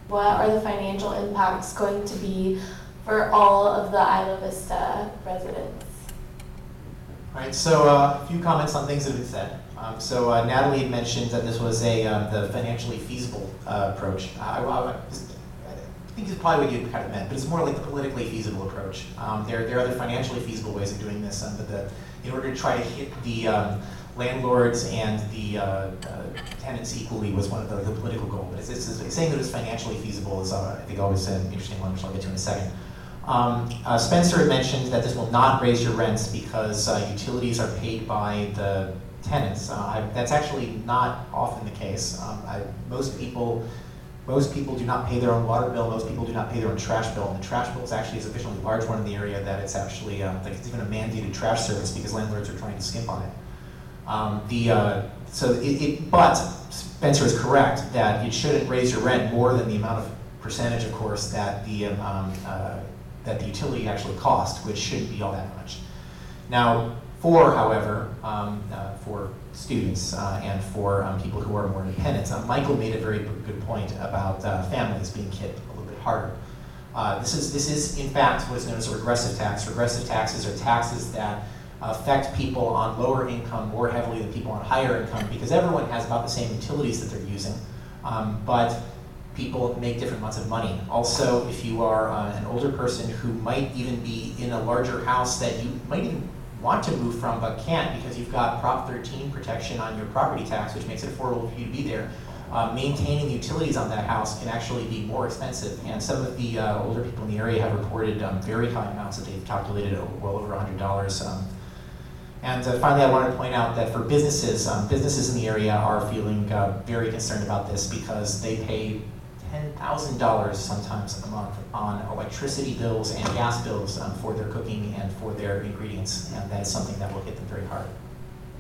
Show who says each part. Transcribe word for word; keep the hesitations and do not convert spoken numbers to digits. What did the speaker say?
Speaker 1: what are the financial impacts going to be for all of the Isla Vista residents?
Speaker 2: Right, so uh, a few comments on things that have been said. Um, so uh, Natalie had mentioned that this was a um, the financially feasible uh, approach. I, I, I think it's probably what you kind of meant, but it's more like the politically feasible approach. Um, there, there are other financially feasible ways of doing this, um, but the, in order to try to hit the um, landlords and the uh, uh, tenants equally was one of the, the political goals. But it's, it's, it's saying that it's financially feasible is, uh, I think, always an interesting one, which I'll get to in a second. Um, uh, Spencer had mentioned that this will not raise your rents because uh, utilities are paid by the tenants. Uh, I, that's actually not often the case. Um, I, most people, most people do not pay their own water bill. Most people do not pay their own trash bill. And the trash bill is actually a sufficiently large one in the area that it's actually uh, like it's even a mandated trash service because landlords are trying to skimp on it. Um, the uh, so it, it, but Spencer is correct that it shouldn't raise your rent more than the amount of percentage, of course, that the um, uh, that the utility actually cost, which shouldn't be all that much. Now, for, however, um, uh, for students uh, and for um, people who are more independent, uh, Michael made a very good point about uh, families being hit a little bit harder. Uh, this is, this is, in fact, what is known as a regressive tax. Regressive taxes are taxes that affect people on lower income more heavily than people on higher income because everyone has about the same utilities that they're using, um, but people make different amounts of money. Also, if you are uh, an older person who might even be in a larger house that you might even want to move from but can't because you've got Prop thirteen protection on your property tax, which makes it affordable for you to be there, uh, maintaining utilities on that house can actually be more expensive. And some of the uh, older people in the area have reported um, very high amounts that they've calculated well over one hundred dollars. Um, And uh, finally, I wanted to point out that for businesses, um, businesses in the area are feeling uh, very concerned about this because they pay ten thousand dollars sometimes a month on electricity bills and gas bills um, for their cooking and for their ingredients, and that is something that will hit them very hard.